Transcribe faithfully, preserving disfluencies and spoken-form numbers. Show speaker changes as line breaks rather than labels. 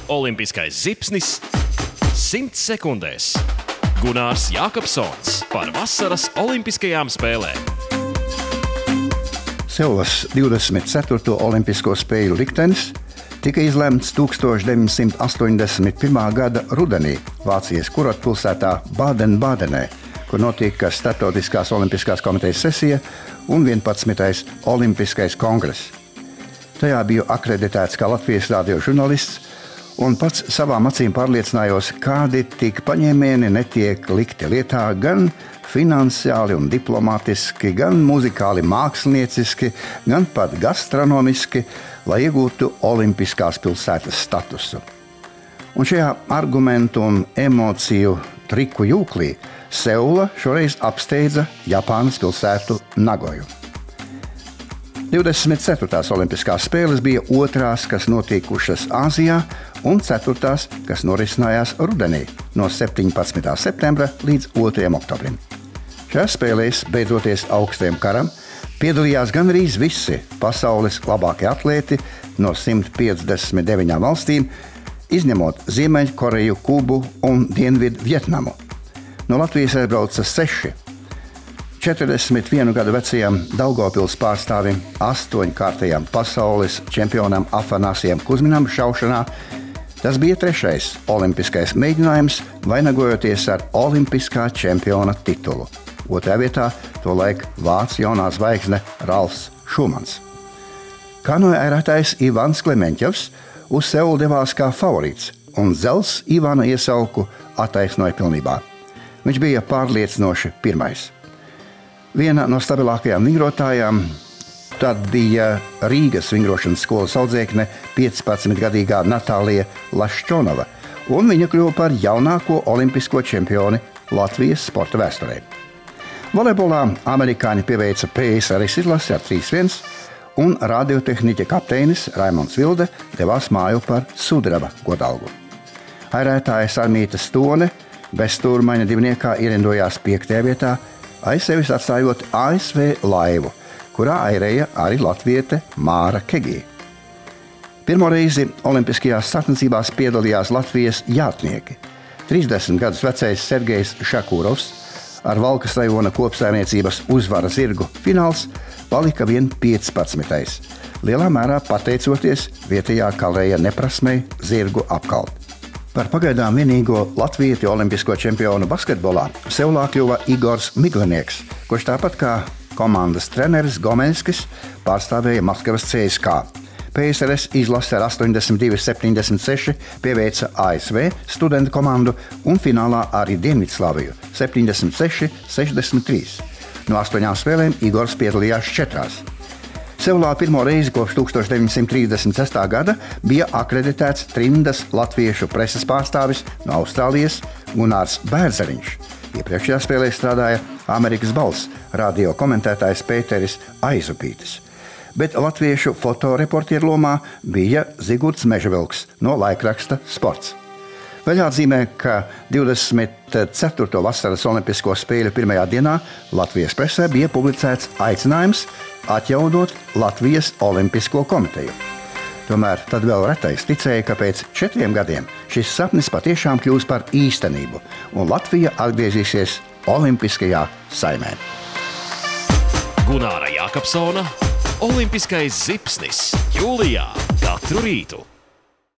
Olimpiskais zipsnis simts sekundēs. Gunārs Jākapsons par vasaras olimpiskajām spēlēm.
Seulas divdesmit ceturto olimpisko spēļu liktenis tika izlemts tuksstoš deviņsimt astoņdesmit pirmā gada rudenī Vācijas kurortpilsētā Bāden-Bādenē, kur notika Startautiskās olimpiskās komitejas sesija un vienpadsmitais olimpiskais kongress. Tajā biju akreditēts kā Latvijas radio žurnālists un pats savām acīm pārliecinājos, kādi tik paņēmieni netiek likti lietā gan finansiāli un diplomātiski, gan muzikāli mākslinieciski, gan pat gastronomiski, lai iegūtu olimpiskās pilsētas statusu. Un šajā argumentu un emociju triku jūklī Seula šoreiz apsteidza Japānas pilsētu Nagoju. divdesmit ceturtās olimpiskās spēles bija otrās, kas notikušas Āzijā, un ceturtās, kas norisinājās rudenī no septiņpadsmitā septembra līdz otrajam oktobrim. Šajās spēlēs, beidzoties augstajam karam, piedalījās gandrīz visi pasaules labākie atlēti no simt piecdesmit deviņām valstīm, izņemot Ziemeļkoreju, Kubu un Dienvidu Vietnamu. No Latvijas aizbrauca seši. četrdesmit vienu gadu vecajam Daugavpils pārstāvim, astoņkārtajam pasaules čempionam Afanasijam Kuzminam šaušanā. Tas bija trešais olimpiskais mēģinājums, vainagojoties ar olimpiskā čempiona titulu. Otrajā vietā tolaik vācu jaunā zvaigzne Ralfs Šumans. Kanoja-ērētājs Ivans Klemenķevs uz Seulu devās kā favorīts, un Zels Ivana iesauku attaisnoja pilnībā. Viņš bija pārliecinoši pirmais. Viena no stabilākajām vingrotājām tad bija Rīgas vingrošanas skolas audzēkne piecpadsmitgadīgā Natālija Laščonova, un viņa kļuva par jaunāko olimpisko čempioni Latvijas sporta vēsturē. Volejbolā amerikāņi pieveica P S R izlasi ar trīs viens, un radiotehniķa kapteinis Raimonds Vilde devās māju par sudraba godalgu. Ērētājas Armīta Stone bez stūrmaņa divniekā ierindojās piektajā vietā, aiz sevis atstājot A S V laivu, kurā airēja arī latviete Māra Kegī. Pirmo reizi olimpiskajās sacensībās piedalījās Latvijas jātnieki. trīsdesmit gadus vecais Sergejs Šakūrovs ar Valkas rajona kopsaimniecības uzvara zirgu fināls palika vien piecpadsmitais, lielā mērā pateicoties vietējā kalēja neprasmei zirgu apkalt. Par pagaidām vienīgo latvieti olimpisko čempionu basketbolā Seulā kļuva Igors Miglinieks, kurš tāpat kā komandas treneris Gomeļskis pārstāvēja Maskavas C S K. P S R S izlase ar astoņdesmit divi septiņdesmit seši pieveica A S V studentu komandu un finālā arī Dienvidslāviju septiņdesmit seši sešdesmit trīs. No astoņām spēlēm Igors piedalījās četrās. Seulā pirmo reizi kopš tuksstoš deviņsimt trīsdesmit sestā gada bija akreditēts trimdas latviešu preses pārstāvis no Austrālijas Gunārs Bērzeriņš. Iepriekšējā spēlē strādāja Amerikas balss radio komentētājs Pēteris Aizupītis. Bet latviešu fotoreportieru lomā bija Zigurds Mežavilks no laikraksta Sports. Vēl jāatzīmē, ka divdesmit ceturto vasaras olimpisko spēļu pirmajā dienā Latvijas presē bija publicēts aicinājums atjaunot Latvijas olimpisko komiteju. Tomēr tad vēl retais ticēja, ka pēc četriem gadiem šis sapnis patiešām kļūs par īstenību, un Latvija atgriezīsies Olimpiskajā saimē.
Gunāra Jākapsona Olimpiskais zipsnis jūlijā katru rītu.